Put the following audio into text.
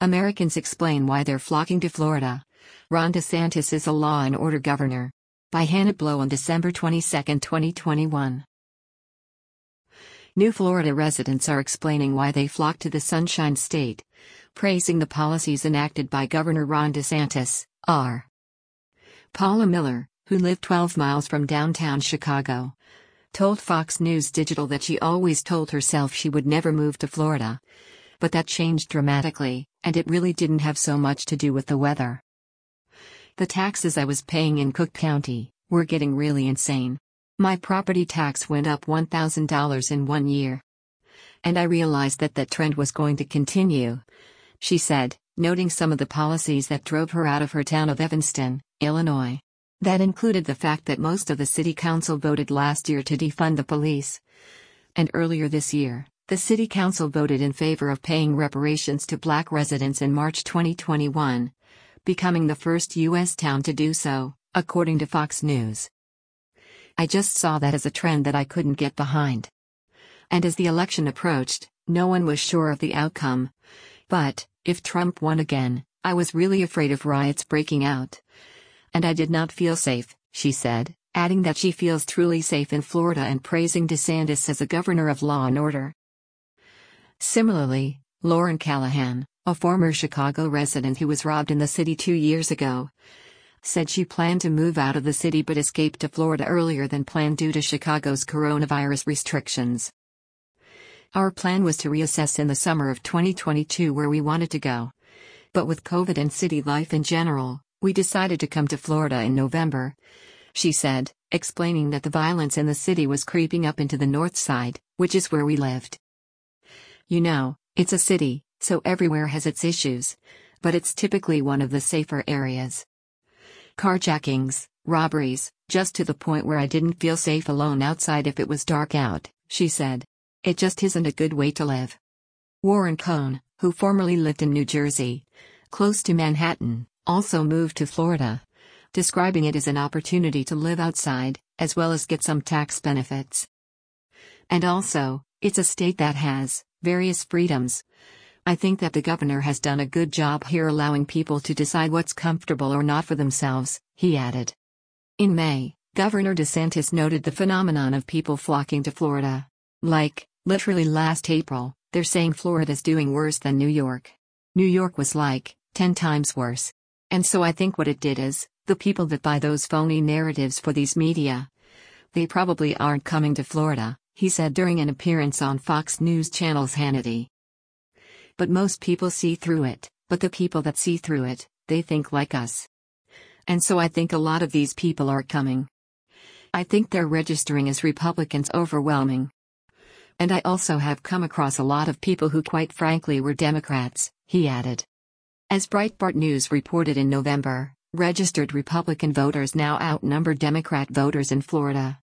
Americans explain why they're flocking to Florida. Ron DeSantis is a law and order governor. By Hannah Blow on December 22, 2021. New Florida residents are explaining why they flock to the Sunshine State, praising the policies enacted by Governor Ron DeSantis. R. Paula Miller, who lived 12 miles from downtown Chicago, told Fox News Digital that she always told herself she would never move to Florida. But that changed dramatically, and it really didn't have so much to do with the weather. The taxes I was paying in Cook County were getting really insane. My property tax went up $1,000 in 1 year. And I realized that that trend was going to continue, she said, noting some of the policies that drove her out of her town of Evanston, Illinois. That included the fact that most of the city council voted last year to defund the police. And earlier this year, the city council voted in favor of paying reparations to black residents in March 2021, becoming the first U.S. town to do so, according to Fox News. I just saw that as a trend that I couldn't get behind. And as the election approached, no one was sure of the outcome. But, if Trump won again, I was really afraid of riots breaking out. And I did not feel safe, she said, adding that she feels truly safe in Florida and praising DeSantis as a governor of law and order. Similarly, Lauren Callahan, a former Chicago resident who was robbed in the city 2 years ago, said she planned to move out of the city but escaped to Florida earlier than planned due to Chicago's coronavirus restrictions. Our plan was to reassess in the summer of 2022 where we wanted to go. But with COVID and city life in general, we decided to come to Florida in November, she said, explaining that the violence in the city was creeping up into the north side, which is where we lived. You know, it's a city, so everywhere has its issues, but it's typically one of the safer areas. Carjackings, robberies, just to the point where I didn't feel safe alone outside if it was dark out, she said. It just isn't a good way to live. Warren Cohn, who formerly lived in New Jersey, close to Manhattan, also moved to Florida, describing it as an opportunity to live outside, as well as get some tax benefits. And also, it's a state that has various freedoms. I think that the governor has done a good job here allowing people to decide what's comfortable or not for themselves, he added. In May, Governor DeSantis noted the phenomenon of people flocking to Florida. Like, literally last April, they're saying Florida's doing worse than New York. New York was like 10 times worse. And so I think what it did is, the people that buy those phony narratives for these media, they probably aren't coming to Florida, he said during an appearance on Fox News Channel's Hannity. But most people see through it, but the people that see through it, they think like us. And so I think a lot of these people are coming. I think they're registering as Republicans overwhelming. And I also have come across a lot of people who quite frankly were Democrats, he added. As Breitbart News reported in November, registered Republican voters now outnumber Democrat voters in Florida.